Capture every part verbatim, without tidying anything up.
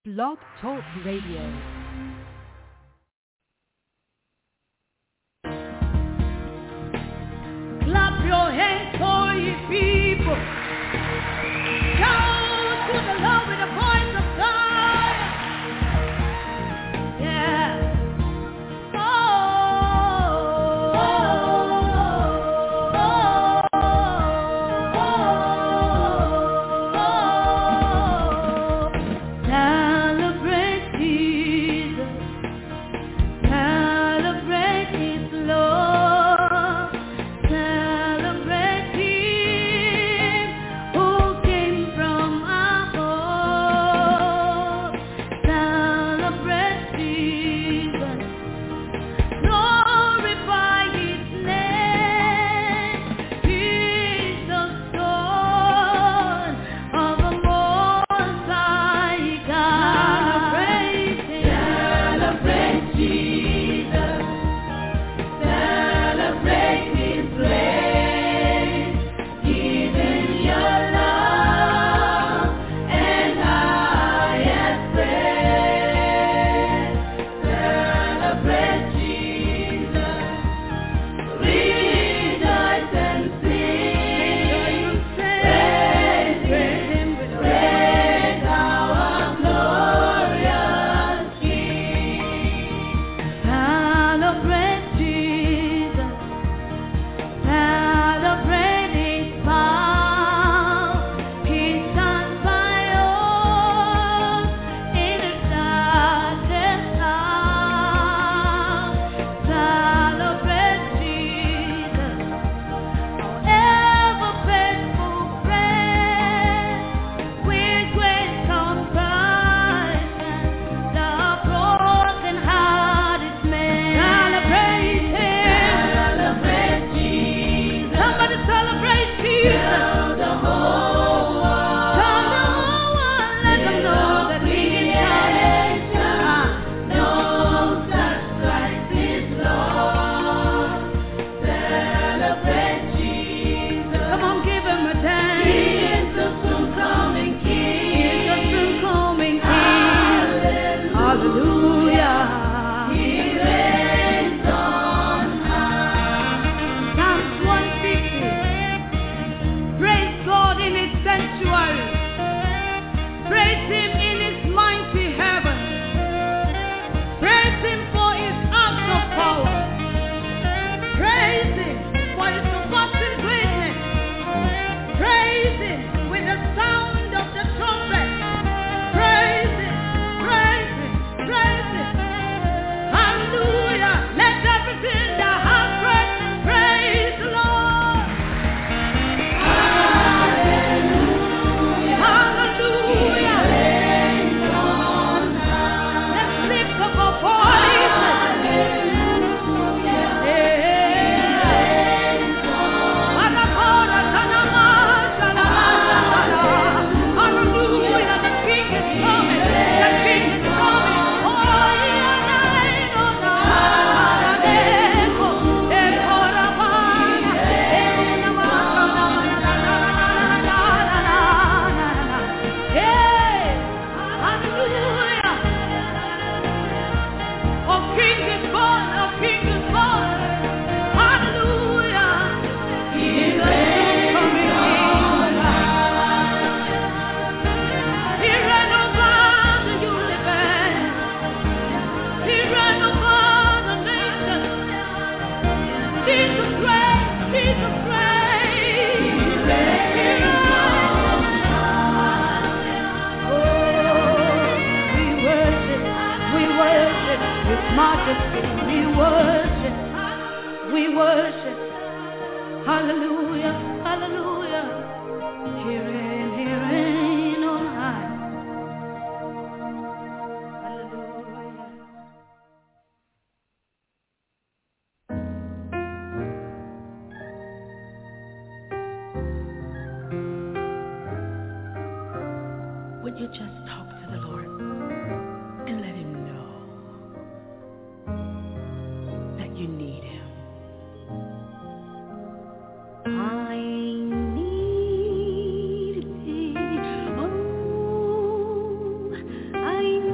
Blog Talk Radio. Clap your hands for ye people. Shout to the Lord with the voice of God. Yeah. Oh, oh, oh, oh, oh. Celebrate Jesus. Celebrate His love. Celebrate Him who came from above. Celebrate Jesus. Glorify His name. He's the Son of the Most High God. Celebrate Jesus. Celebrate His grace. Give Him your love and highest praise. Celebrate Jesus. Rejoice and sing. Praise Him, praise our glorious King. Celebrate Jesus. Celebrate His power. He stands by us in the darkest hour. Celebrate Jesus, ever faithful friend, with great compassion, the broken-hearted man. Celebrate Him. Celebrate Jesus. Somebody celebrate Jesus. Tell the whole world. Tell the whole world. Let them know that He is God. Knows that Christ is Lord. Celebrate Jesus. Come on, give Him a dance. He is the soon coming King. He is the soon coming King. Hallelujah. He reigns on high. Psalms one fifty. Praise God in His sanctuary. Praise Him in His mighty heaven. Praise Him for His acts of power. Praise Him for His surpassing greatness. Praise Him with the sound of the trumpet. Praise Him, praise Him, praise Him. Hallelujah. Let everything that has breath praise the Lord. Hallelujah. Hallelujah. Let's lift up our voices. Anakora, tanama, tanama, tanama. Hallelujah. The King is coming. The King is coming. Oh, yeah, nine, oh, nine. Eko, eko, rabana. Eko, namana, na, na, na, na, na, na, na, na. Hey, hallelujah. Our King is born. Our King is born. Hallelujah. He reigns coming on high. He reigns over the universe. He reigns over the nations. Jesus reigns. Jesus reigns. He reigns on high. Oh, we worship. We worship His majesty. We worship. We worship. Hallelujah. Hallelujah. He reigns. He reigns on high. Hallelujah. Would you just talk to the Lord and let Him know that you need Him? I need Thee. Oh, I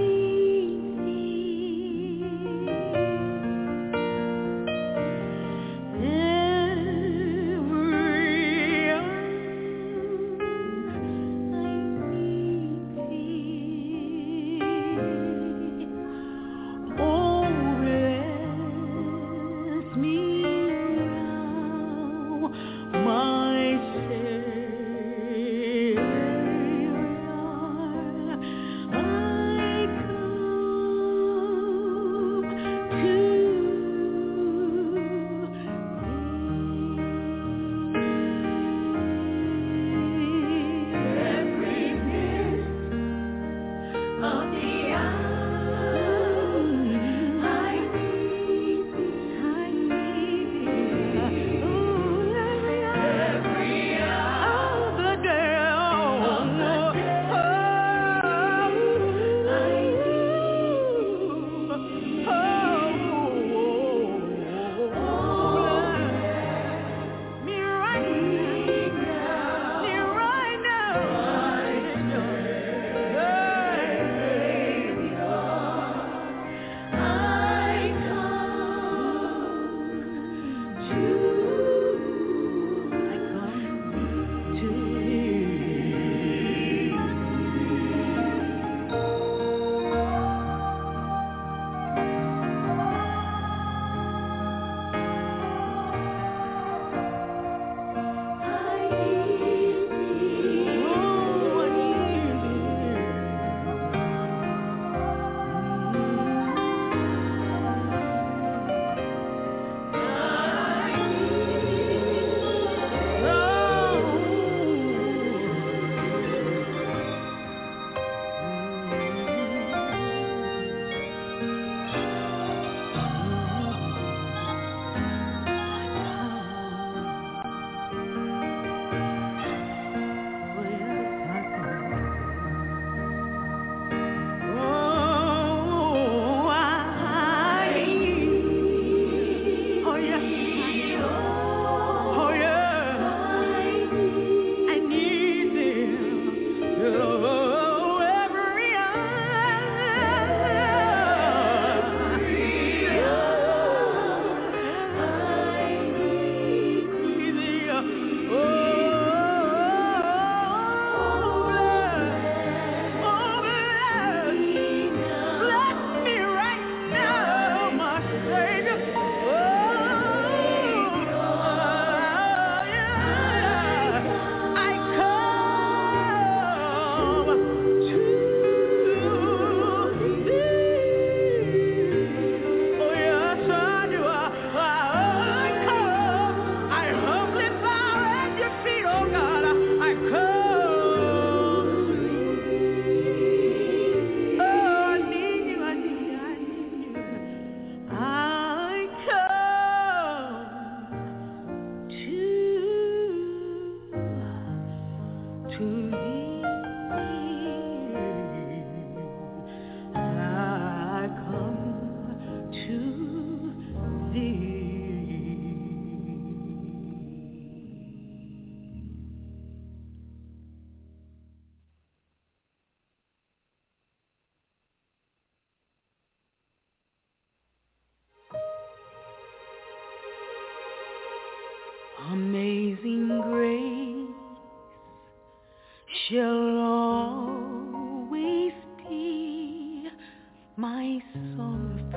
shall always be my song of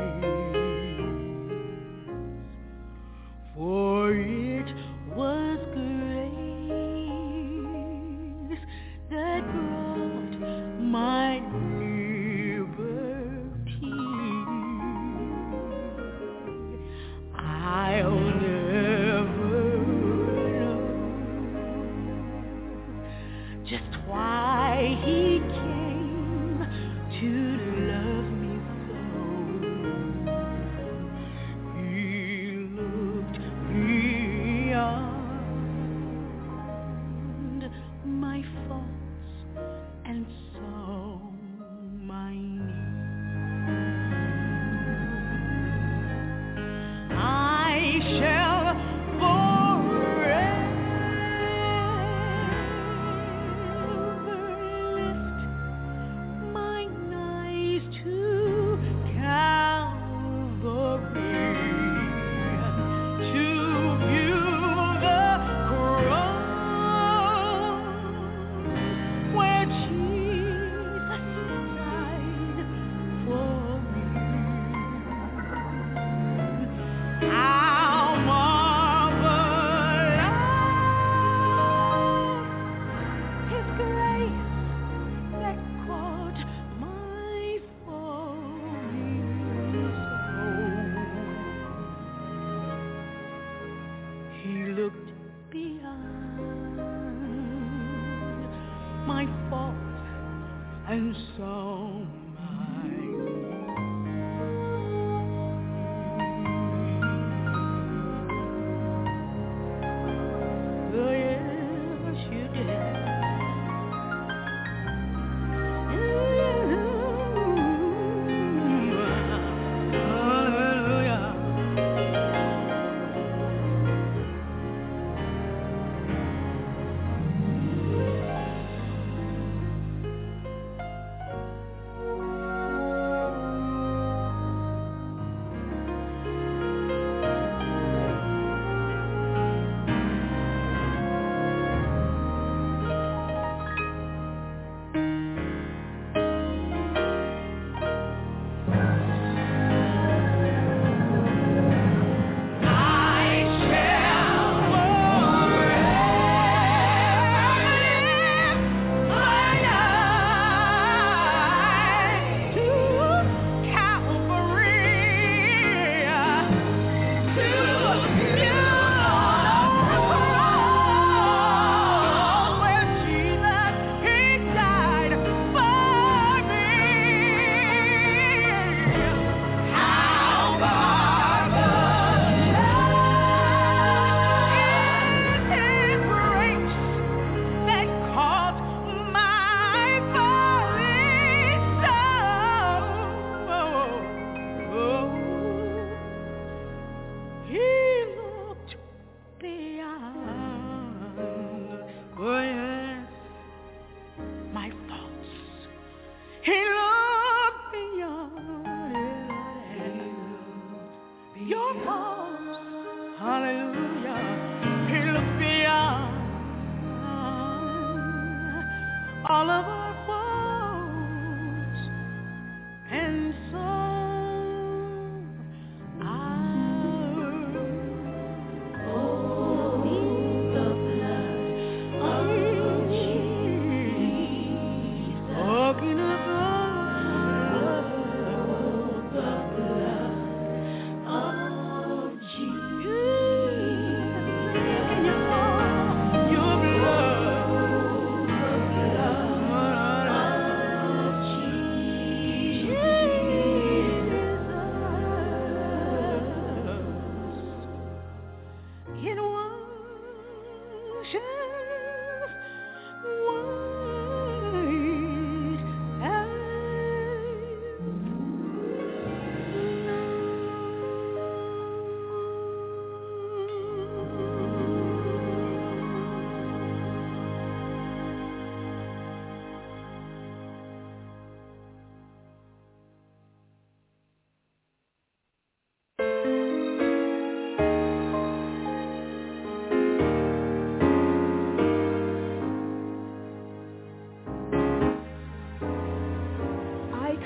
praise, for it was grace that brought my liberty. I'll never know just why he came to love me so. He looked beyond my faults and saw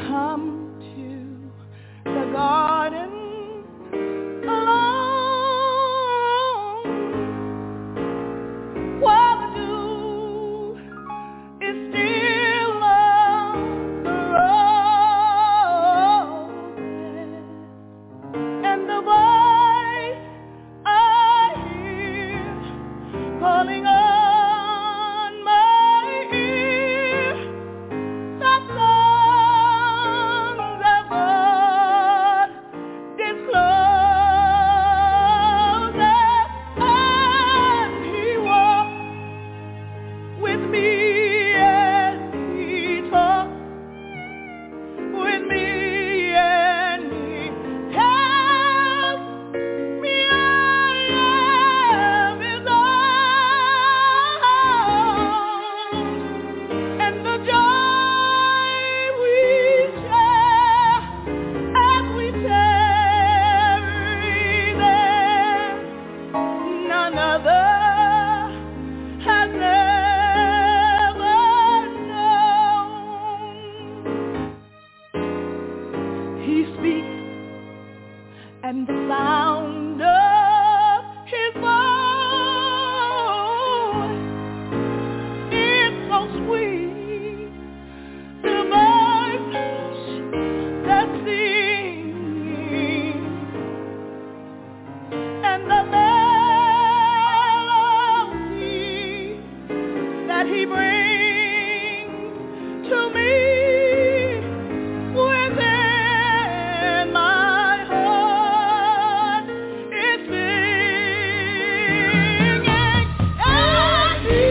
come to the garden alone, while the dew is still on the roses, and the voice I hear calling on my ear, that songs of God discloses, and He walks with me and He talks with me and He tells me I am His own, and the joy we share as we tarry there, none other has ever known. He speaks, and the sound of His voice is so sweet to birds that sing, and the melody that He brings to me within my heart is singing, and He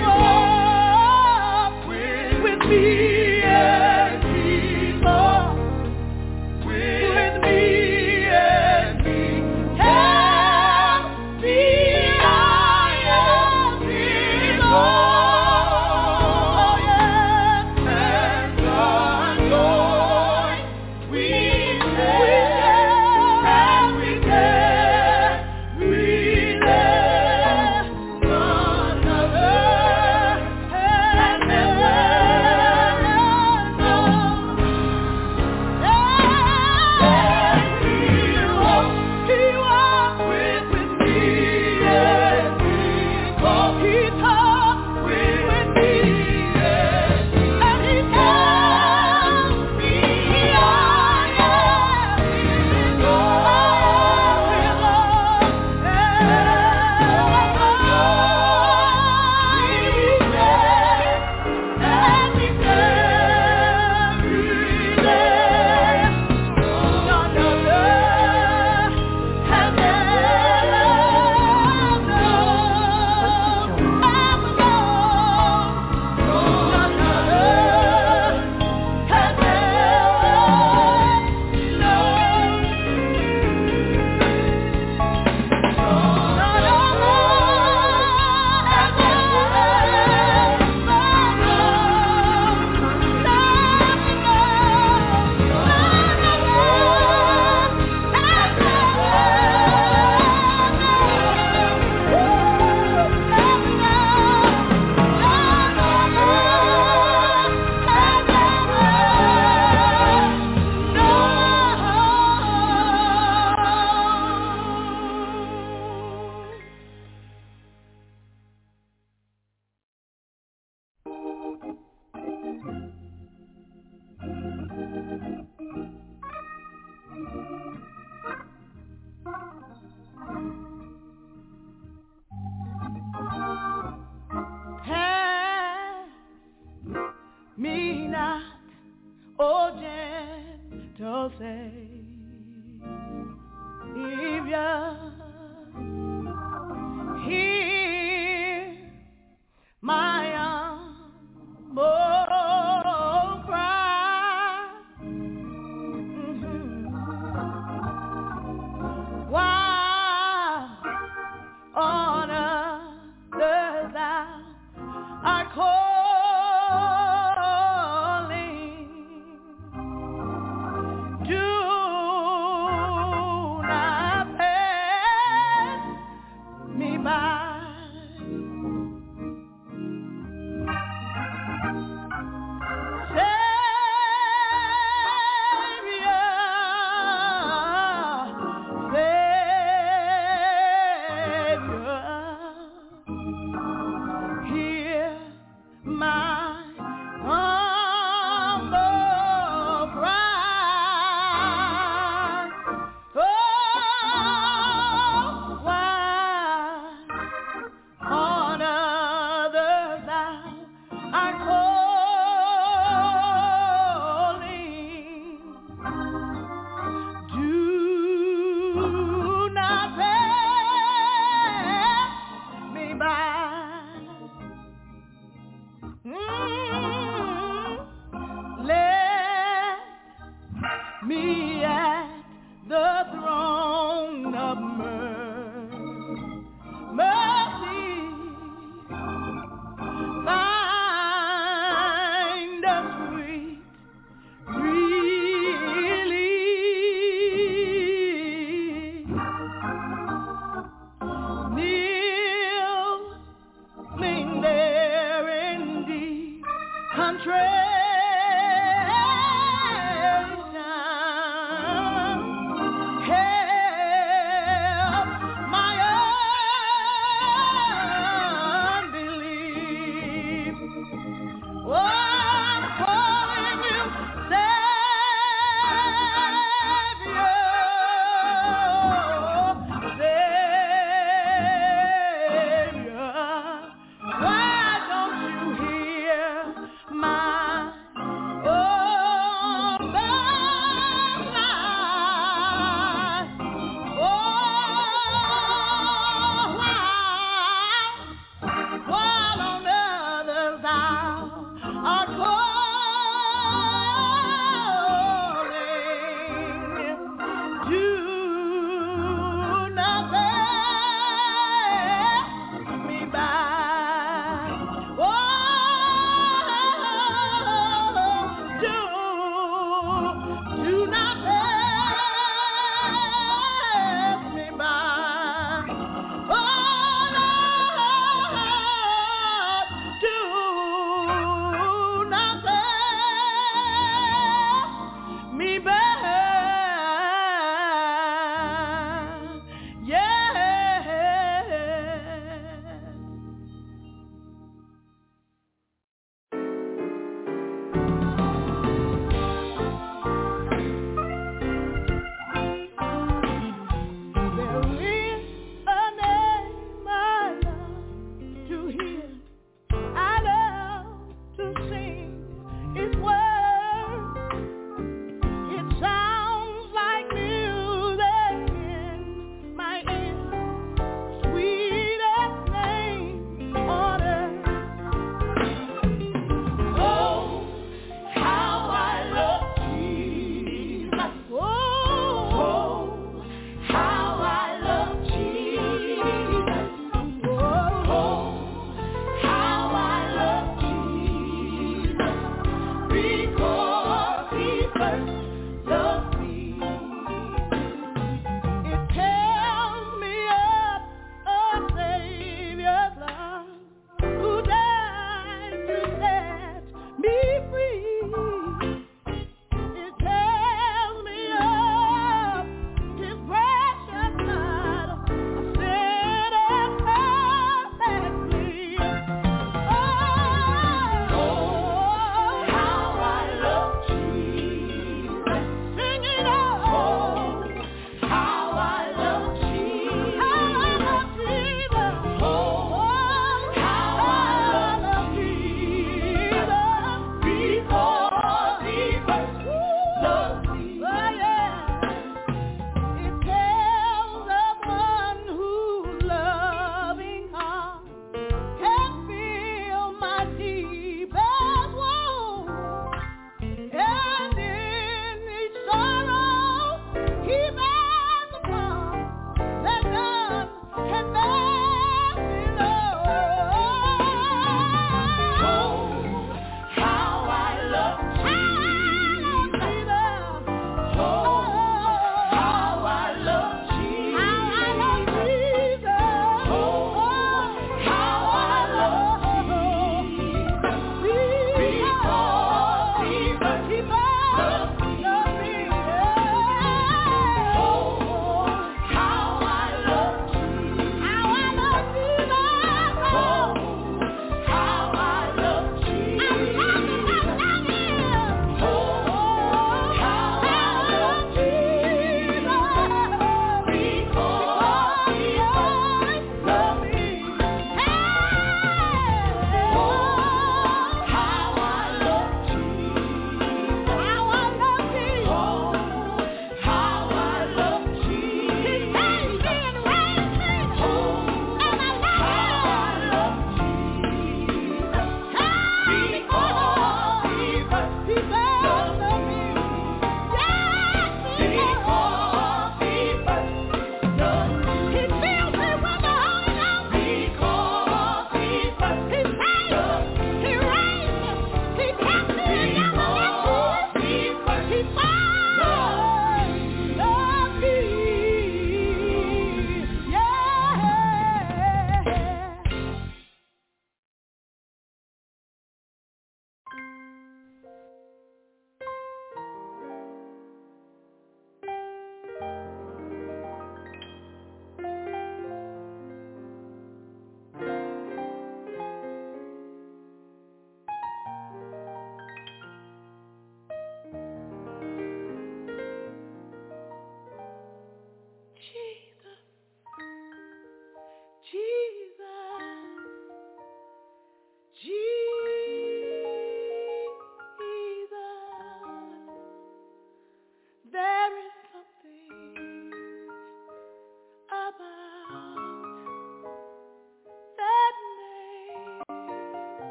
walks with me and He talks with me and He tells me I am His own. Oh yes, and the joy we share as we tarry there, none other has ever known. And He walks, He walks with, with me, and He talks, He talks with, with me, and He tells me I am His own, His own, and we tarry there, none other has ever known, ever known, none other has ever Pass me not, O gentle Savior, hear my humble cry. Mhm. While on others thou art calling, do not pass me at the throne of mercy. Mercy, find a sweet relief. Kneeling there in deep contrition.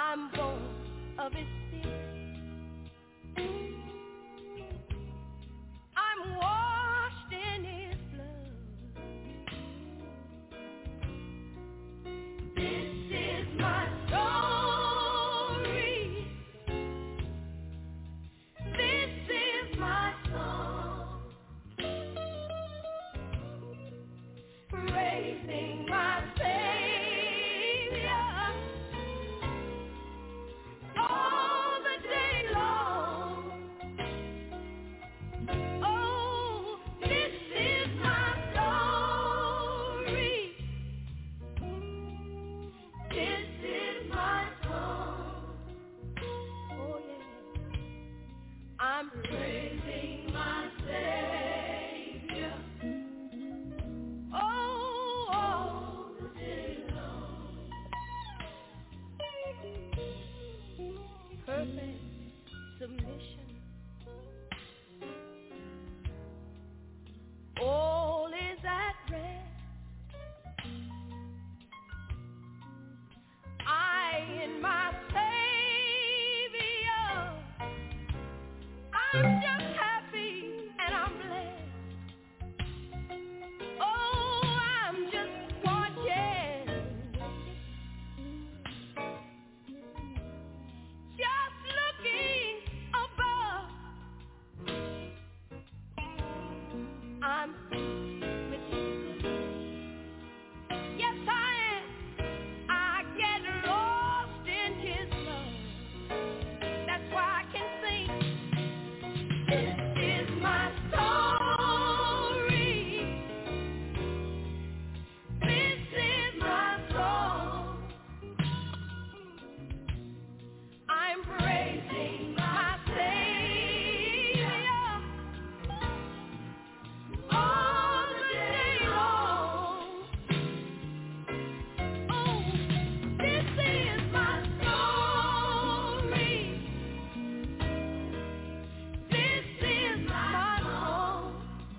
I'm born of His Spirit. I'm washed in His blood. This is my story. This is my song. Praising my Savior all the day long. Oh, this is my story. This is my song. Oh, yeah. I'm praising my Savior. Oh, all the day long. Perfect submission. All is at rest. I in my Savior. I'm just happy and I'm blessed. Oh, I'm just watching, just looking above. I'm with His goodness. Yes, I am. I get lost in His love. That's why I can sing. This is my story. This is my song. I'm praising my Savior all the day long. Oh, this is my story. This is my song.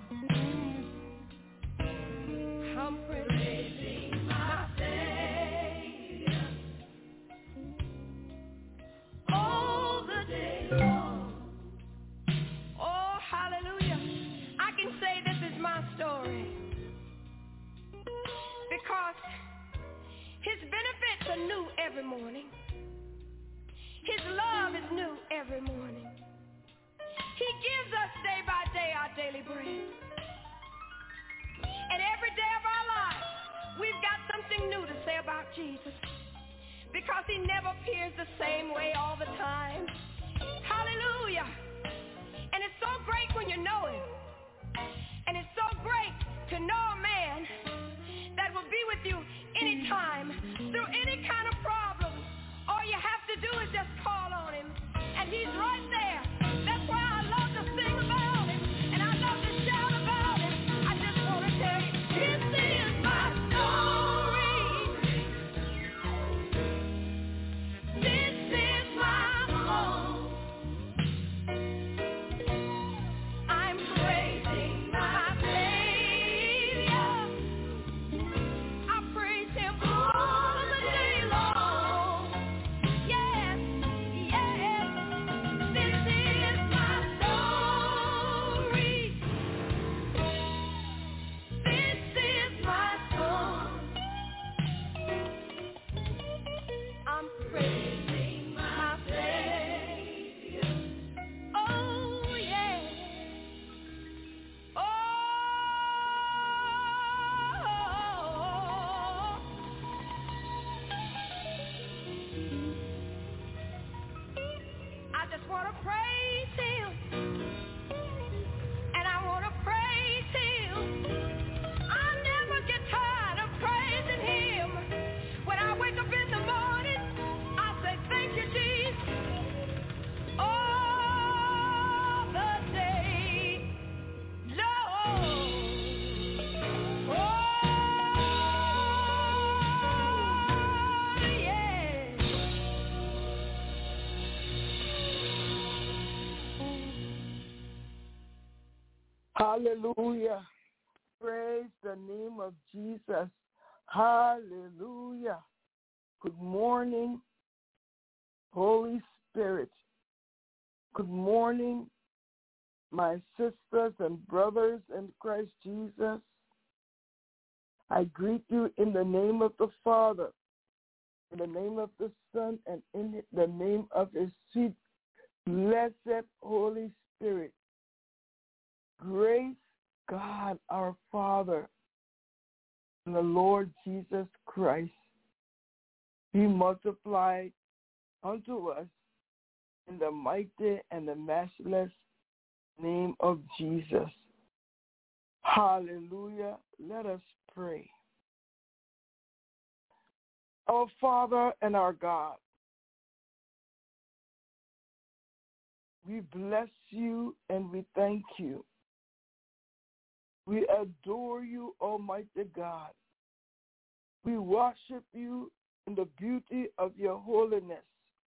I'm praising my Savior all the day long. Oh, hallelujah. I can say this is my story because His benefits are new every morning. His love is new every morning. He gives us day by day our daily bread. And every day of our lives, we've got something new to say about Jesus because He never appears the same way all the time. Hallelujah. And it's so great when you know Him. And it's so great to know a man that will be with you anytime, through any kind of problem. All you have to do is just call on Him, and He's right there. That's why I love to sing about Him, and I love to shout about Him. I just want to tell you, this is my story. This is my song. I'm praising my Savior. I praise Him all the day long. Yes, yes. This is my story. This is my song. I'm praising my Savior. Oh, yeah. Oh, I just want to praise Him, and I want to praise Him. I never get tired of praising Him. When I wake up in the morning, I say, thank you, Jesus, all the day long. Oh, yeah. Hallelujah. Praise the name of Jesus. Hallelujah. Good morning. Holy Spirit, good morning, my sisters and brothers in Christ Jesus. I greet you in the name of the Father, in the name of the Son, and in the name of his sweet, blessed Holy Spirit. Grace, God, our Father, and the Lord Jesus Christ, be multiplied unto us in the mighty and the matchless name of Jesus. Hallelujah. Let us pray. Our Father and our God, we bless you and we thank you. We adore you, Almighty God. We worship you in the beauty of your holiness.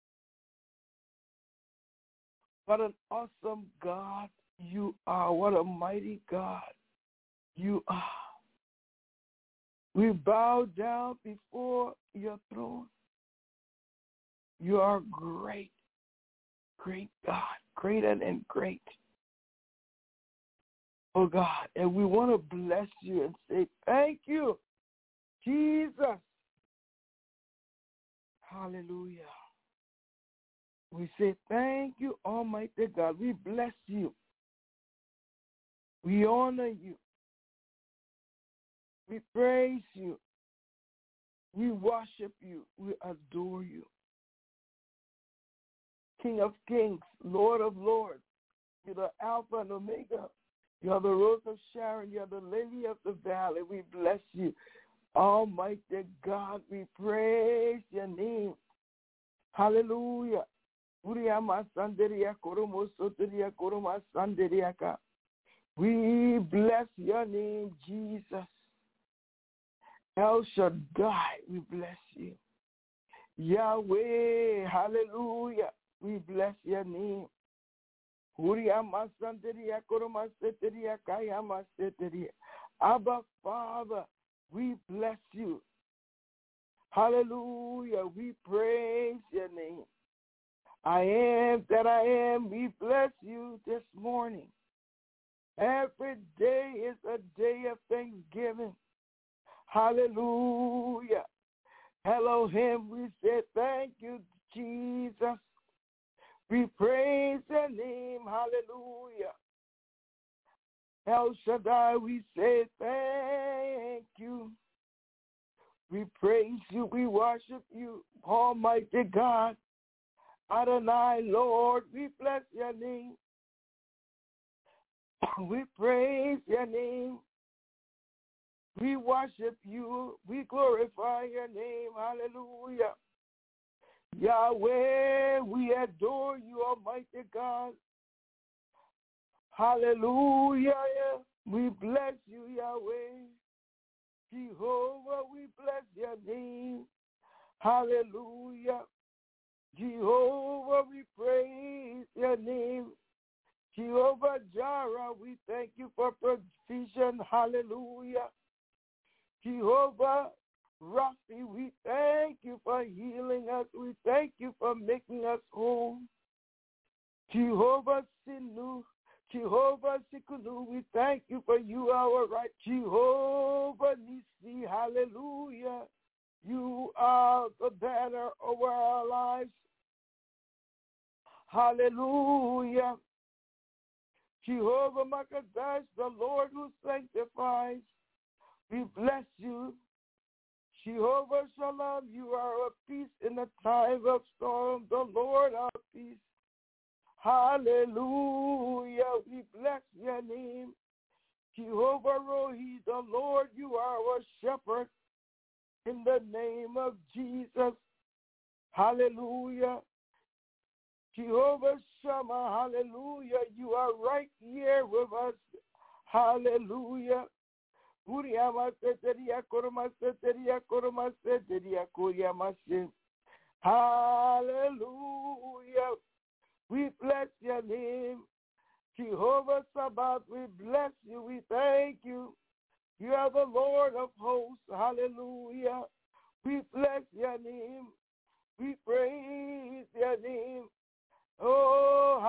What an awesome God you are. What a mighty God you are. We bow down before your throne. You are great, great God, greater and great. Oh God, and we want to bless you and say thank you, Jesus. Hallelujah. We say thank you, Almighty God. We bless you. We honor you. We praise you. We worship you. We adore you. King of kings, Lord of lords, you're the Alpha and Omega. You're the Rose of Sharon. You're the Lily of the Valley. We bless you. Almighty God, we praise your name. Hallelujah. We bless your name, Jesus. El Shaddai, we bless you. Yahweh, hallelujah, we bless your name. Abba, Father, we bless you. Hallelujah, we praise your name. I am that I am, we bless you this morning. Every day is a day of thanksgiving. Hallelujah. Elohim, we say thank you, Jesus. We praise your name. Hallelujah. El Shaddai, we say thank you. We praise you. We worship you, Almighty God. Adonai, Lord, we bless your name. We praise your name. We worship you. We glorify your name. Hallelujah. Yahweh, we adore you, Almighty God. Hallelujah. We bless you, Yahweh. Jehovah, we bless your name. Hallelujah. Jehovah, we praise your name. Jehovah Jireh, we thank you for provision. Hallelujah. Jehovah Raphi, we thank you for healing us. We thank you for making us whole. Jehovah Sinu, Jehovah Sikunu, we thank you for you are right. Jehovah Nisi, hallelujah. You are the banner over our lives. Hallelujah. Jehovah Makadash, the Lord who sanctifies. We bless you. Jehovah Shalom, you are a peace in the time of storm, the Lord our peace. Hallelujah, we bless your name. Jehovah Rohi, the Lord, you are our shepherd. In the name of Jesus, hallelujah. Jehovah Shammah, hallelujah, you are right here with us. Hallelujah. Hallelujah. We bless your name. Jehovah Sabbath, we bless you. We thank you. You are the Lord of hosts. Hallelujah. We bless your name. We praise your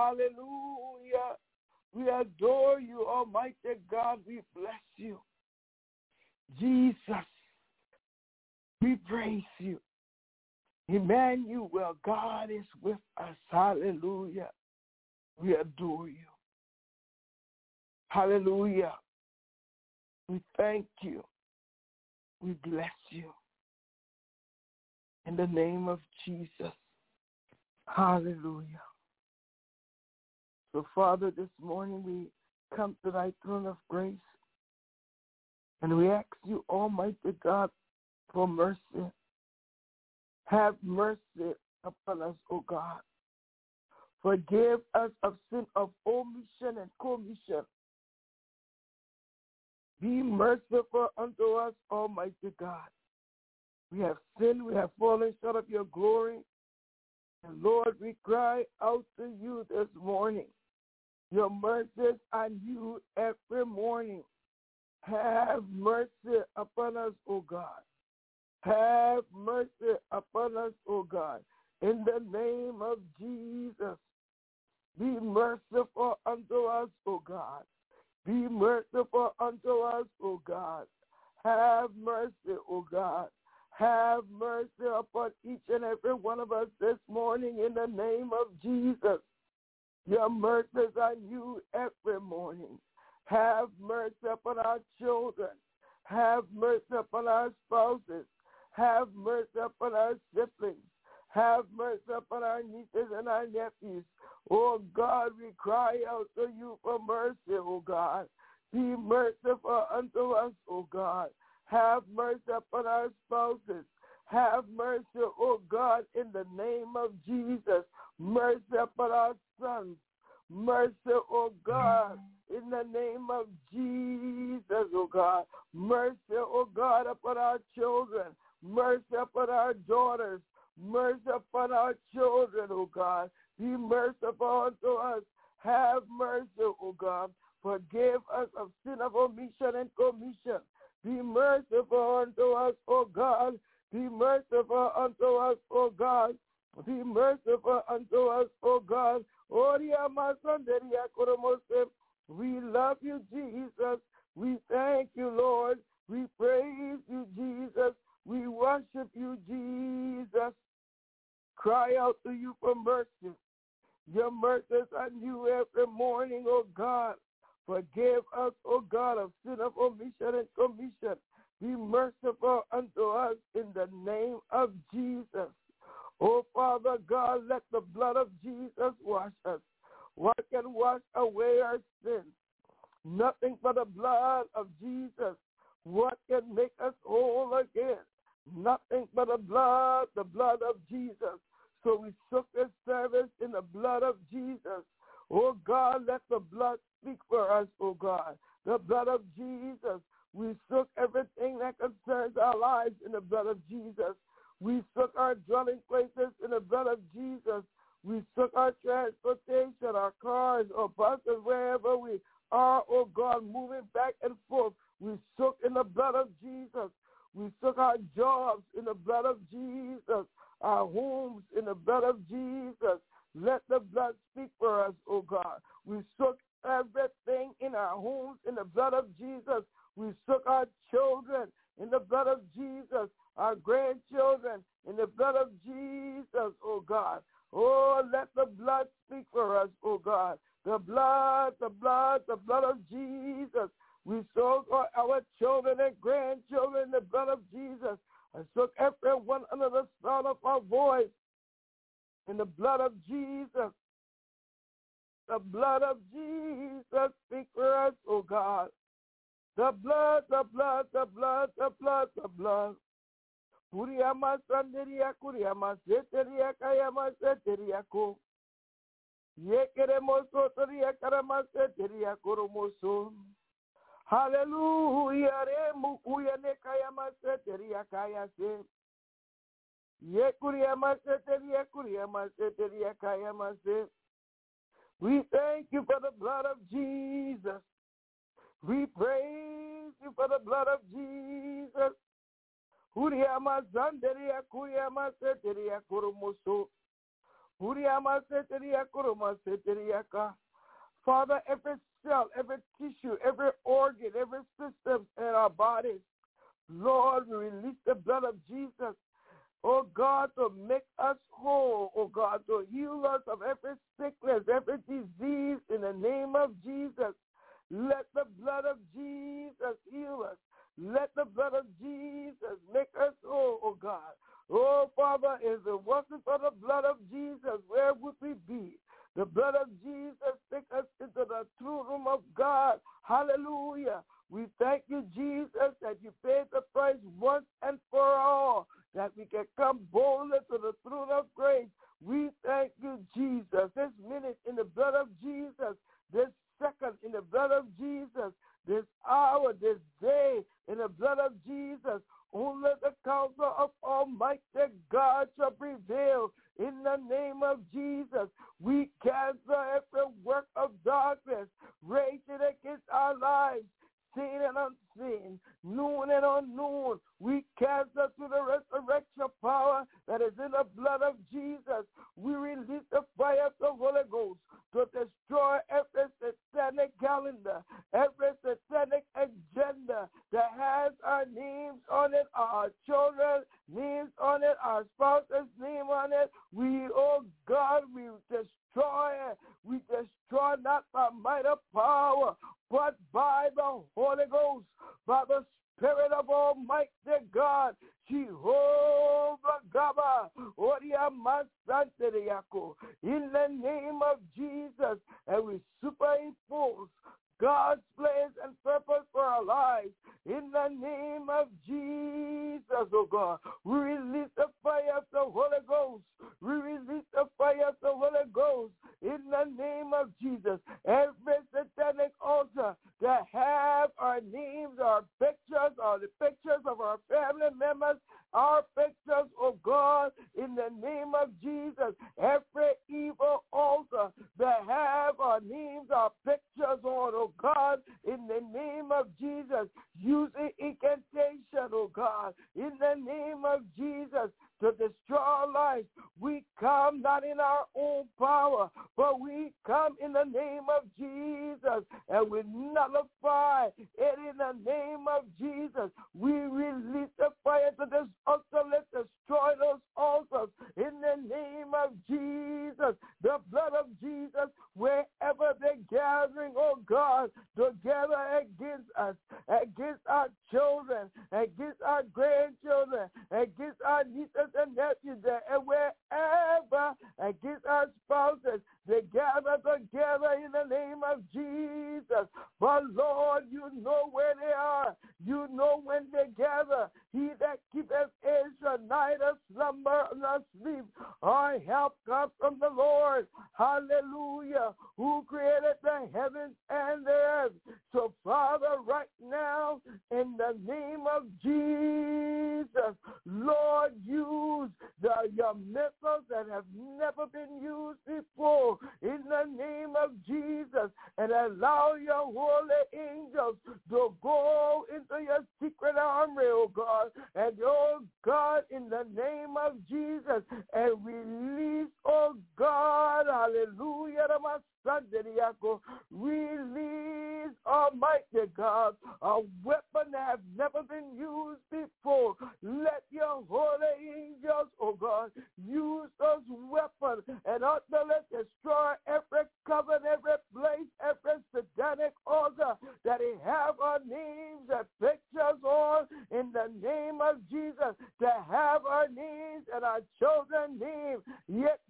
Hallelujah. We adore you, Almighty God. We bless you. Jesus, we praise you. Emmanuel, God is with us. Hallelujah. We adore you. Hallelujah. We thank you. We bless you. In the name of Jesus. Hallelujah. So, Father, this morning we come to thy throne of grace, and we ask you, Almighty God, for mercy. Have mercy upon us, O God. Forgive us of sin of omission and commission. Be merciful unto us, Almighty God. We have sinned, we have fallen short of your glory. And Lord, we cry out to you this morning. Your mercies are new every morning. Have mercy upon us, O God. Have mercy upon us, O God. In the name of Jesus, be merciful unto us, O God. Be merciful unto us, O God. Have mercy, O God. Have mercy upon each and every one of us this morning in the name of Jesus. Your mercies are new every morning. Have mercy upon our children. Have mercy upon our spouses. Have mercy upon our siblings. Have mercy upon our nieces and our nephews. Oh God, we cry out to you for mercy, oh God. Be merciful unto us, oh God. Have mercy upon our spouses. Have mercy, oh God, in the name of Jesus. Mercy upon our sons. Mercy, oh God, in the name of Jesus, oh God. Mercy, oh God, upon our children. Mercy upon our daughters. Mercy upon our children, oh God. Be merciful unto us. Have mercy, oh God. Forgive us of sin of omission and commission. Be merciful unto us, O God. Be merciful unto us, O God. Be merciful unto us, O God. We love you, Jesus. We thank you, Lord. We praise you, Jesus. We worship you, Jesus. Cry out to you for mercy. Your mercies are new every morning, O God. Forgive us, O God, of sin of omission and commission. Be merciful unto us in the name of Jesus. O Father God, let the blood of Jesus wash us. What can wash away our sins? Nothing but the blood of Jesus. What can make us whole again? Nothing but the blood, the blood of Jesus. So we soak this service in the blood of Jesus. Oh God, let the blood speak for us, oh God. The blood of Jesus. We soak everything that concerns our lives in the blood of Jesus. We soak our dwelling places in the blood of Jesus. We soak our transportation, our cars, or buses, wherever we are, oh God, moving back and forth. We soak in the blood of Jesus. We soak our jobs in the blood of Jesus. Our homes in the blood of Jesus. Let the blood speak for us, oh God. We soak everything in our homes in the blood of Jesus. We soak our children in the blood of Jesus. Our grandchildren in the blood of Jesus, oh God. Oh, let the blood speak for us, oh God. The blood, the blood, the blood of Jesus. We soak our children and grandchildren in the blood of Jesus. I soak everyone under the sound of our voice in the blood of Jesus. The blood of Jesus speak for us, oh God. The blood, the blood, the blood, the blood, the blood. Kuriama sanderia, kuriama seteria, kayama seteria ko. Yekeremoso teria, karama seteria, koromoso. Hallelujah, remukuya ne kayama seteria, kaya se. Yekuriama seteria, kuriama seteria, kayama se. We thank you for the blood of Jesus. We praise you for the blood of Jesus. Kuriama zanderia, kuriama seteria, koromoso. We Father, every cell, every tissue, every organ, every system in our bodies, Lord, we release the blood of Jesus, oh God, to make us whole, oh God, to heal us of every sickness, every disease in the name of Jesus. Let the blood of Jesus heal us. Let the blood of Jesus make us whole, oh God. Oh, Father, if it wasn't for the blood of Jesus, where would we be? The blood of Jesus take us into the true room of God. Hallelujah. We thank you, Jesus, that you paid the price once and for all, that we can come boldly to the throne of grace. We thank you, Jesus. This minute in the blood of Jesus, this second in the blood of Jesus, this hour, this day in the blood of Jesus. Only the counsel of Almighty God shall prevail. In the name of Jesus, we cancel every work of darkness raging against our lives, seen and unseen, noon and unknown. We cancel to the resurrection power that is in the blood of Jesus. We release the fire of the Holy Ghost to destroy every satanic calendar, every satanic agenda that has our names on it, our children names on it, our spouse's name on it. We, oh God, we destroy it. We destroy not by might or power, but by the Holy Ghost, by the Spirit of Almighty God. Jehovah Gaba, Oria Masanteriako, in the name of Jesus, and we superimpose God's plans and purpose for our lives. In the name of Jesus, oh God, we release the fire of the Holy Ghost. We release the fire of the Holy Ghost in the name of Jesus. Every satanic altar that have our names, our pictures, or the pictures of our family members, our pictures, oh God, in the name of Jesus. Every evil altar that have our names, our pictures on, oh God, in the name of Jesus, using incantation, oh God, in the name of Jesus, to destroy our lives. We come not in our own power, but we come in the name of Jesus, and we nullify it in the name of Jesus. We release the fire to this altar. Let's destroy those altars in the name of Jesus. The blood of Jesus, wherever they're gathering, oh God, together against us, against our children, against our grandchildren, against our nieces and nephews, and wherever against our spouses, they gather together in the name of Jesus. But Lord, you know where they are. You know when they gather. He that keepeth Israel neither slumber nor sleep. Our help comes from the Lord. Hallelujah. Who created the heavens and the earth. So Father, right now, in the name of Jesus, Lord, use the, your missiles that have never been used before in the name of Jesus, and allow your holy angels to go into your secret armory, oh God, and oh God, in the name of Jesus, and release, oh God, hallelujah, release, Almighty God, a weapon that has never been used before. Let your holy angels, oh God, use those weapons and utterly destroy every covenant, every place, every satanic altar that they have our names and pictures on in the name of Jesus, to have our names and our children's names. Yet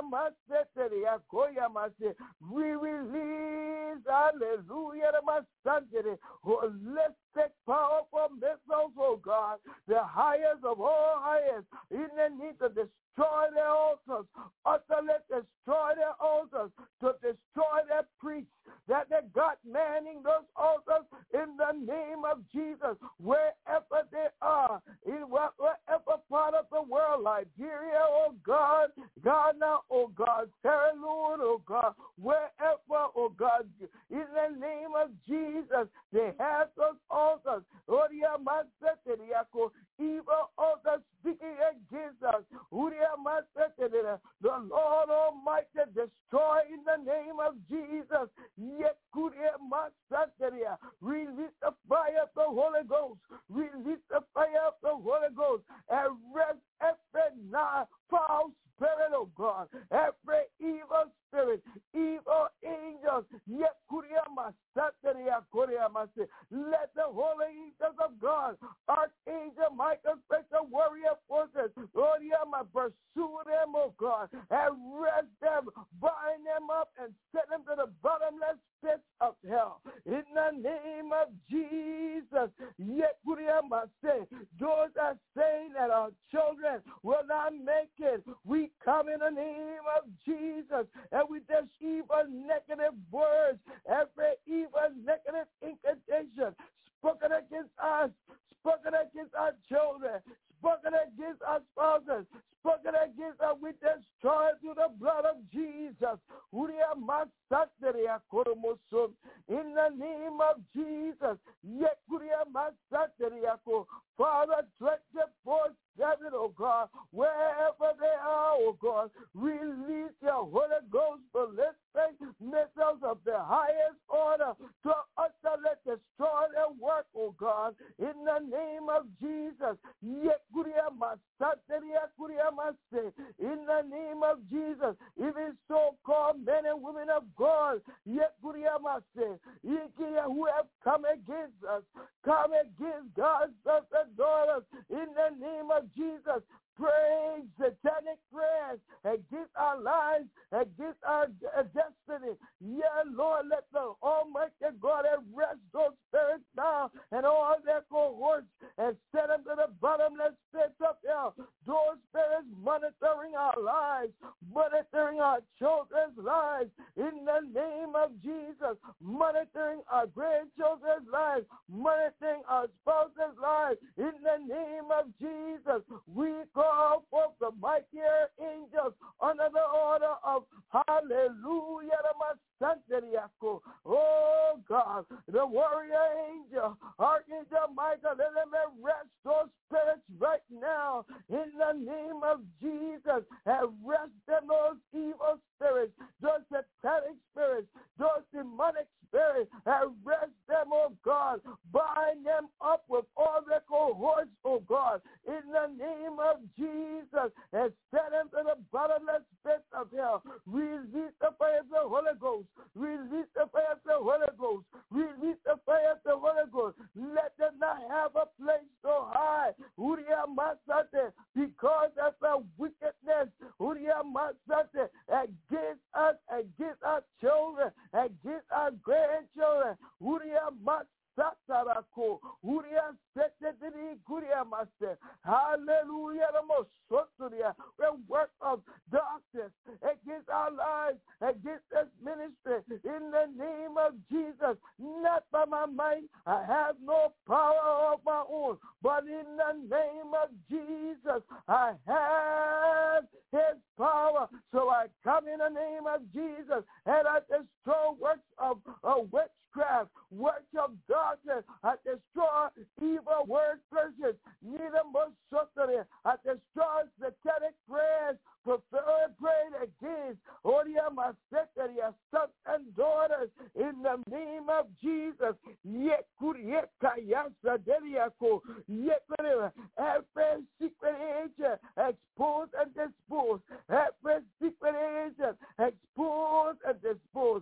we release, hallelujah, holistic, powerful missiles, oh God, the highest of all highest, in the need to destroy their altars, utterly destroy their altars, to destroy their priests, that they got manning those altars in the name of Jesus, wherever they are, in whatever part of the world, Liberia, oh God, Ghana, oh God, Sierra Leone, oh God, wherever, oh God, in the name of Jesus, they have those altars, evil altars speaking against us. The Lord Almighty destroy in the name of Jesus. Release the fire of the Holy Ghost. Release the fire of the Holy Ghost. Arrest every now foul spirit, oh God. Every evil spirit, evil angels. Let the holy angels of God, Archangel Michael, special warrior forces, Lord, pursue them, oh God. Arrest them, bind them up, and send them to the bottomless pits of hell. In the name of Jesus. Yet, those are saying that our children will not make it. We come in the name of Jesus, and we just evil negative words, every evil negative incantation spoken against us, spoken against our children, spoken against our spouses, spoken against us, we destroy through the blood of Jesus. In the name of Jesus. Father, twenty-four seven, oh God, wherever they are, oh God, release your Holy Ghost ballistic missiles of the highest order to utterly destroy their work, oh God, in the name of Jesus. In the name of Jesus, even so-called men and women of God, who have come against us, come against God's sons and daughters, in the name of Jesus, praying satanic prayers against our lives, against our destiny. Yeah, Lord, let the Almighty God arrest those spirits now and all their cohorts and send them to the bottomless pits of hell. Those spirits monitoring our lives, monitoring our children's lives, in the name of Jesus, monitoring our grandchildren's lives, monitoring our spouses' lives, in the name of Jesus. We call forth the mightier angels under the order of Hallelujah. Oh God, the warrior angel, Archangel Michael, let them arrest those spirits right now in the name of Jesus. Arrest them, those evil spirits, those satanic spirits, those demonic spirits. Arrest them, oh God. Bind them up with all their cohorts, oh God, in the name of Jesus, and send them to the bottomless pits of hell. Release the fire of the Holy Ghost. Release the fire of the Holy Ghost. Release the fire of the Holy Ghost. Let them not have a place so high, because of the wickedness against us, against our children, against our grandchildren. Hallelujah. The work of darkness against our lives, against this ministry, in the name of Jesus. Not by my might, I have no power of my own, but in the name of Jesus, I have his power. So I come in the name of Jesus, and I destroy works of, of witchcraft, works of darkness. I destroy evil word curses. I destroy satanic prayers, prefer praying against Odia Maseteria, sons and daughters, in the name of Jesus. Every secret agent expose and dispose. Every secret agent expose and dispose.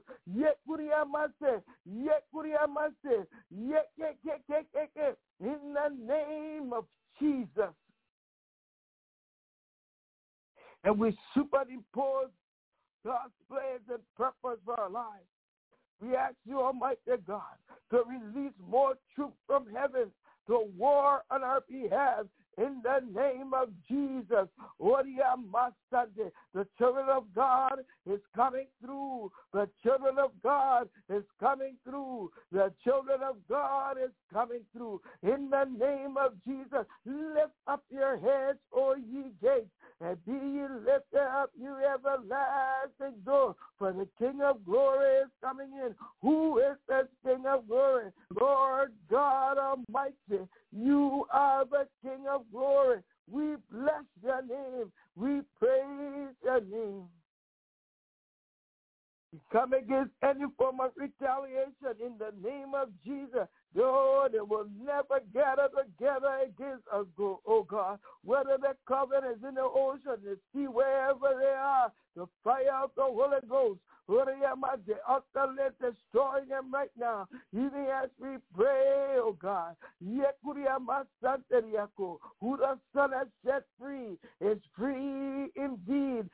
In the name of Jesus. And we superimpose God's plans and purpose for our lives. We ask you, Almighty God, to release more troops from heaven to war on our behalf. In the name of Jesus. The children of God is coming through. The children of God is coming through. The children of God is coming through. In the name of Jesus, lift up your heads, O ye gates, and be ye lifted up, you everlasting door. For the King of glory is coming in. Who is this King of glory? Lord God Almighty. You are the King of glory. We bless your name. We praise your name. We come against any form of retaliation in the name of Jesus. Oh, they will never gather together against us, oh God. Whether the covenant is in the ocean, the sea, wherever they are, the fire of the Holy Ghost, they utterly destroying them right now. Even as we pray, oh God, who the Son has set free is free indeed.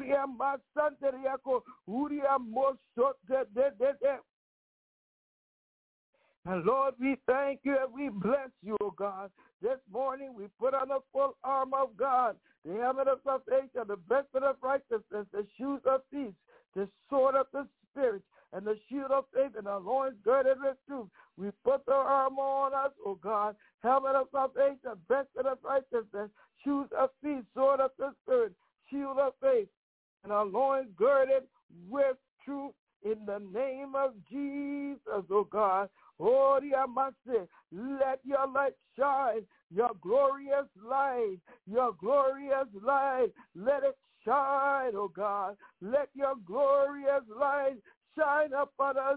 And Lord, we thank you and we bless you, oh God. This morning we put on the full armor of God, the helmet of salvation, the breastplate of righteousness, the shoes of peace, the sword of the Spirit, and the shield of faith, and our loins girded with truth. We put the armor on us, oh God, helmet of salvation, breastplate of righteousness, shoes of peace, sword of the Spirit, shield of faith, and our loins girded with truth in the name of Jesus, oh God. Oh, let your light shine, your glorious light, your glorious light, let it shine, oh God. Let your glorious light shine upon us.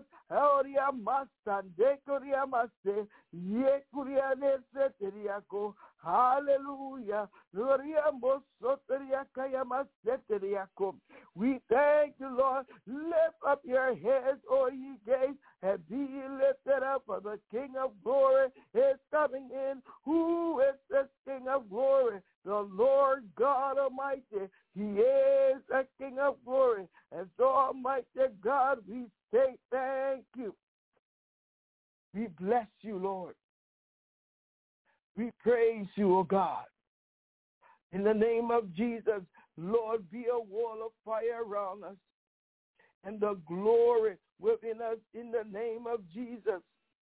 Hallelujah. We thank you, Lord. Lift up your heads, O ye gates, and be ye lifted up, for the King of glory is coming in. Who is this King of glory? The Lord God Almighty. He is the King of glory. And so, Almighty God, we say thank you. We bless you, Lord. We praise you, O God. In the name of Jesus, Lord, be a wall of fire around us and the glory within us in the name of Jesus.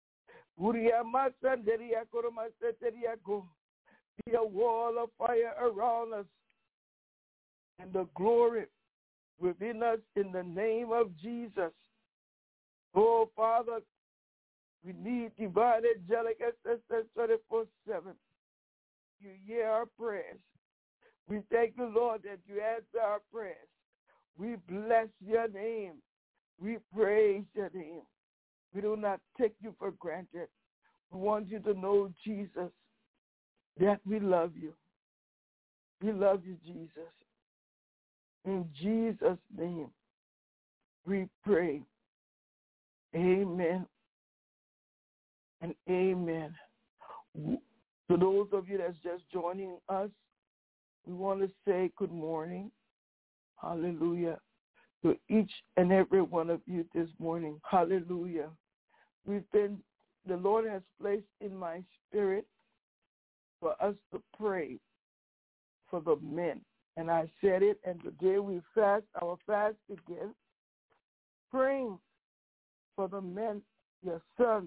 Be a wall of fire around us and the glory within us in the name of Jesus. Oh, Father, we need divine angelic assistance twenty-four seven. You hear our prayers. We thank you, Lord, that you answer our prayers. We bless your name. We praise your name. We do not take you for granted. We want you to know, Jesus, that we love you. We love you, Jesus. In Jesus' name, we pray. Amen and amen. To those of you that's just joining us, we want to say good morning. Hallelujah. To each and every one of you this morning. Hallelujah. We've been, the Lord has placed in my spirit for us to pray for the men. And I said it, and today we fast, our fast begins, praying for the men, your sons,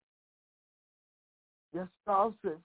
your spouses,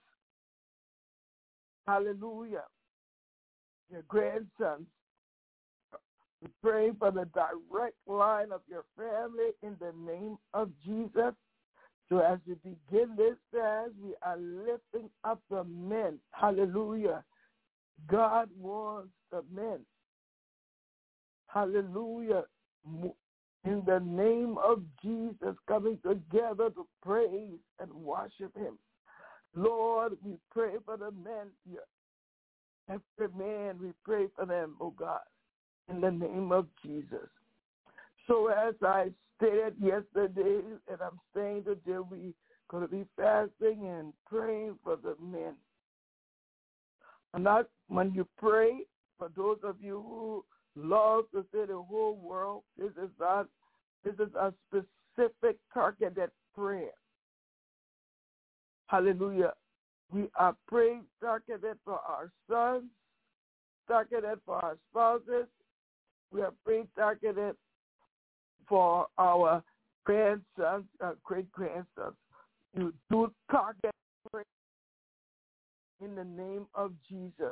hallelujah, your grandsons. We pray for the direct line of your family in the name of Jesus. So as we begin this fast, we are lifting up the men. Hallelujah. God wants the men. Hallelujah. In the name of Jesus, coming together to praise and worship him. Lord, we pray for the men. Every man, we pray for them, oh God, in the name of Jesus. So as I stated yesterday, and I'm saying today, we're going to be fasting and praying for the men. And not when you pray, for those of you who love to say the whole world, this is not, this is a specific targeted prayer. Hallelujah. We are praying targeted for our sons, targeted for our spouses. We are praying targeted for our grandsons, uh, great-grandsons. You do target prayer in the name of Jesus.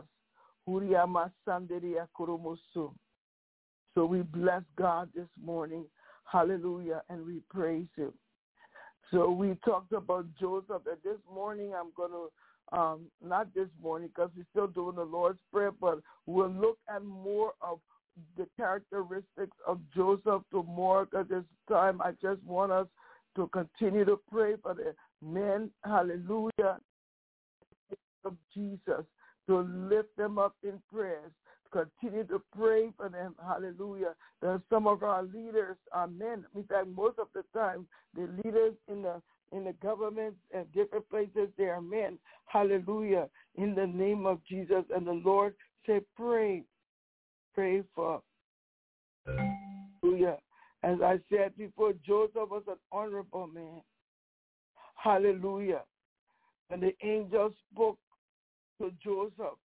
So we bless God this morning. Hallelujah. And we praise him. So we talked about Joseph, and this morning I'm going to um, not this morning because we're still doing the Lord's Prayer, but we'll look at more of the characteristics of Joseph tomorrow because this time I just want us to continue to pray for the men, hallelujah, of Jesus, to lift them up in prayers, continue to pray for them, hallelujah. There are some of our leaders are men. In fact, most of the time, the leaders in the in the government and different places, they are men, hallelujah, in the name of Jesus. And the Lord said, pray, pray for, hallelujah. As I said before, Joseph was an honorable man, hallelujah. And the angel spoke to Joseph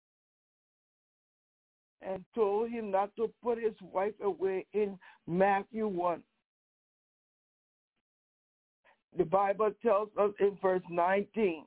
and told him not to put his wife away in Matthew one. The Bible tells us in verse nineteen,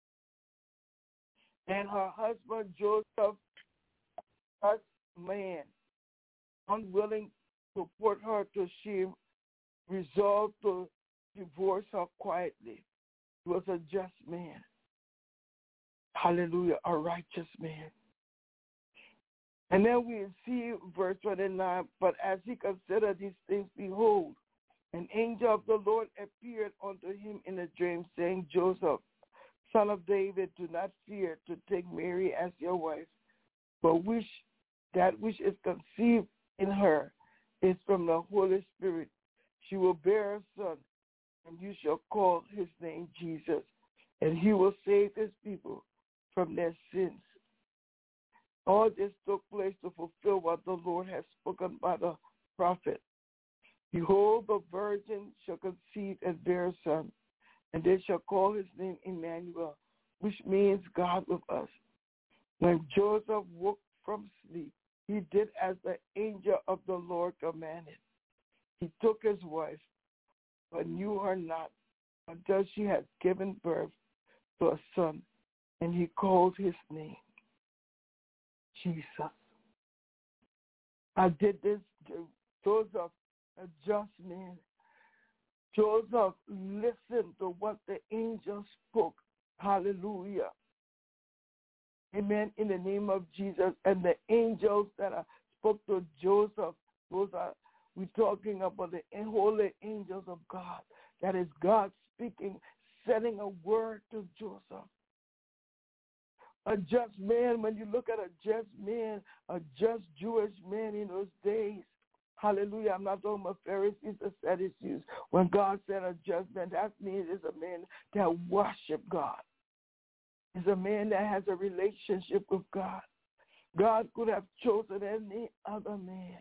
and her husband Joseph, a man, unwilling to put her to shame, resolved to divorce her quietly. He was a just man. Hallelujah, a righteous man. And then we see verse twenty-nine, but as he considered these things, behold, an angel of the Lord appeared unto him in a dream, saying, Joseph, son of David, do not fear to take Mary as your wife, but which that which is conceived in her is from the Holy Spirit. She will bear a son, and you shall call his name Jesus, and he will save his people from their sins. All this took place to fulfill what the Lord has spoken by the prophet. Behold, the virgin shall conceive and bear a son, and they shall call his name Emmanuel, which means God with us. When Joseph woke from sleep, he did as the angel of the Lord commanded. He took his wife, but knew her not until she had given birth to a son, and he called his name Jesus. I did this, Joseph, a just man. Joseph listened to what the angel spoke. Hallelujah. Amen. In the name of Jesus. And the angels that I spoke to Joseph, those are, we're talking about the holy angels of God. That is God speaking, sending a word to Joseph. A just man, when you look at a just man, a just Jewish man in those days, hallelujah, I'm not talking about Pharisees or Sadducees. When God said a just man, that means it's a man that worship God. It's a man that has a relationship with God. God could have chosen any other man.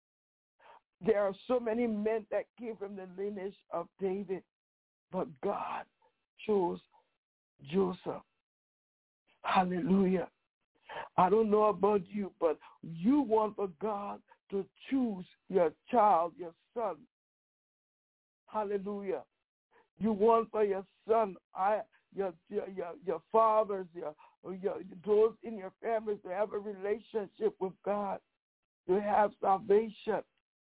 There are so many men that came from the lineage of David, but God chose Joseph. Hallelujah. I don't know about you, but you want for God to choose your child, your son. Hallelujah. You want for your son, I, your, your, your, your fathers, your, your, those in your families to have a relationship with God, to have salvation.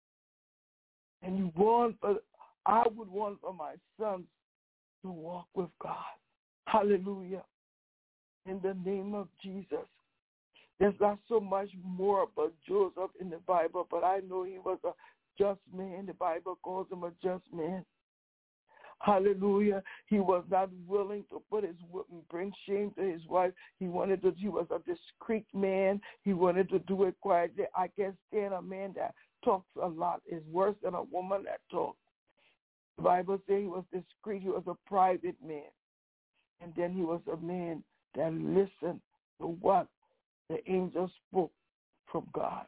And you want for, I would want for my sons to walk with God. Hallelujah. In the name of Jesus. There's not so much more about Joseph in the Bible, but I know he was a just man. The Bible calls him a just man. Hallelujah. He was not willing to put his bring shame to his wife. He wanted to, he was a discreet man. He wanted to do it quietly. I can't stand a man that talks a lot. Is worse than a woman that talks. The Bible says he was discreet. He was a private man. And then he was a man that listened to what the angel spoke from God.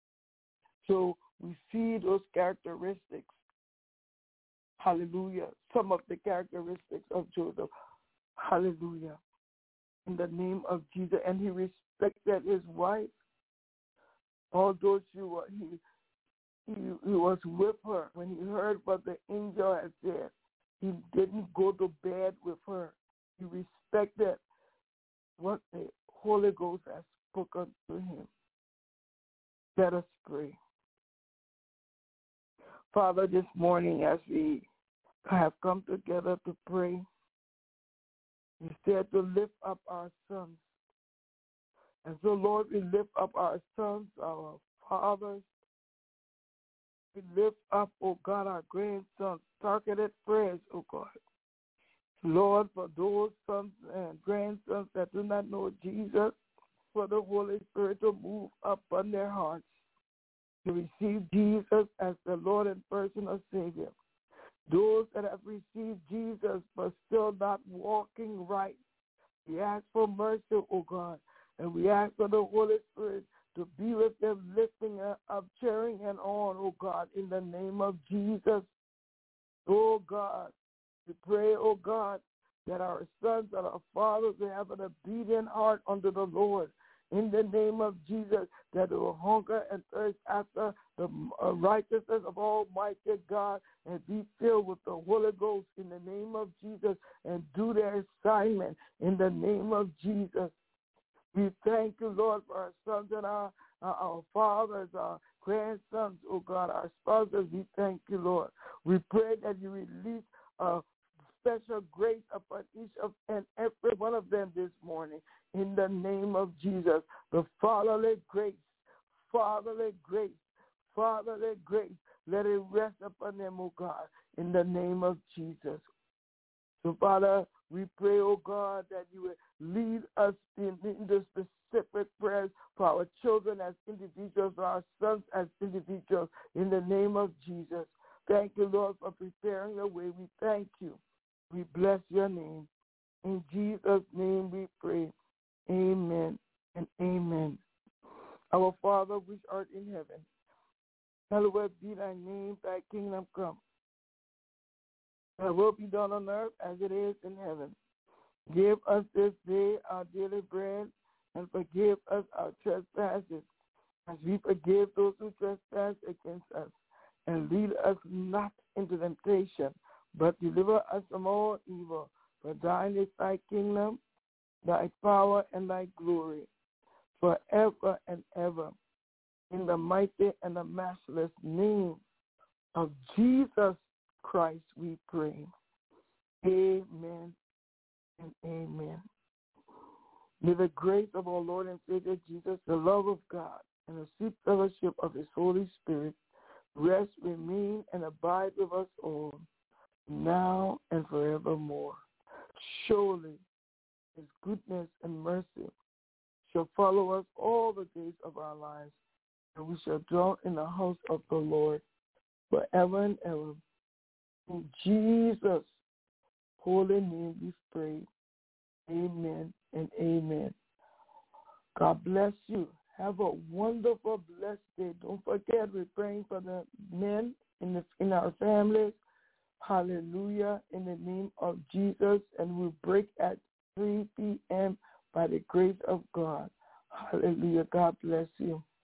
So we see those characteristics. Hallelujah. Some of the characteristics of Joseph. Hallelujah. In the name of Jesus. And he respected his wife. Although she was, he, he, he was with her. When he heard what the angel had said, he didn't go to bed with her. He respected what the Holy Ghost has spoken to him. Let us pray. Father, this morning as we have come together to pray, You said to lift up our sons. And so, Lord, we lift up our sons, our fathers. We lift up, oh God, our grandsons, targeted prayers, oh God. Lord, for those sons and grandsons that do not know Jesus, for the Holy Spirit to move upon their hearts, to receive Jesus as the Lord and personal Savior. Those that have received Jesus but still not walking right, we ask for mercy, oh God, and we ask for the Holy Spirit to be with them, lifting up, cheering and on, oh God, in the name of Jesus. Oh God, we pray, oh God, that our sons and our fathers will have an obedient heart unto the Lord. In the name of Jesus, that they will hunger and thirst after the righteousness of Almighty God and be filled with the Holy Ghost in the name of Jesus and do their assignment in the name of Jesus. We thank you, Lord, for our sons and our, our, our fathers, our grandsons, oh God, our spouses. We thank you, Lord. We pray that you release a special grace upon each of and every one of them this morning in the name of Jesus. The fatherly grace, fatherly grace, fatherly grace, let it rest upon them, oh God, in the name of Jesus. So, Father, we pray, oh God, that you will lead us in, in the specific prayers for our children as individuals, for our sons as individuals, in the name of Jesus. Thank you, Lord, for preparing the way. We thank you. We bless your name. In Jesus' name we pray. Amen and amen. Our Father, which art in heaven, hallowed be thy name, thy kingdom come. Thy will be done on earth as it is in heaven. Give us this day our daily bread, and forgive us our trespasses, as we forgive those who trespass against us. And lead us not into temptation, but deliver us from all evil. For thine is thy kingdom, thy power, and thy glory, forever and ever. In the mighty and the matchless name of Jesus Christ we pray. Amen and amen. May the grace of our Lord and Savior Jesus, the love of God, and the sweet fellowship of his Holy Spirit rest, remain, and abide with us all, now and forevermore. Surely his goodness and mercy shall follow us all the days of our lives, and we shall dwell in the house of the Lord forever and ever. In Jesus' holy name we pray. Amen and amen. God bless you. Have a wonderful, blessed day. Don't forget, we're praying for the men in the, in our families. Hallelujah, in the name of Jesus. And we'll break at three p.m. by the grace of God. Hallelujah. God bless you.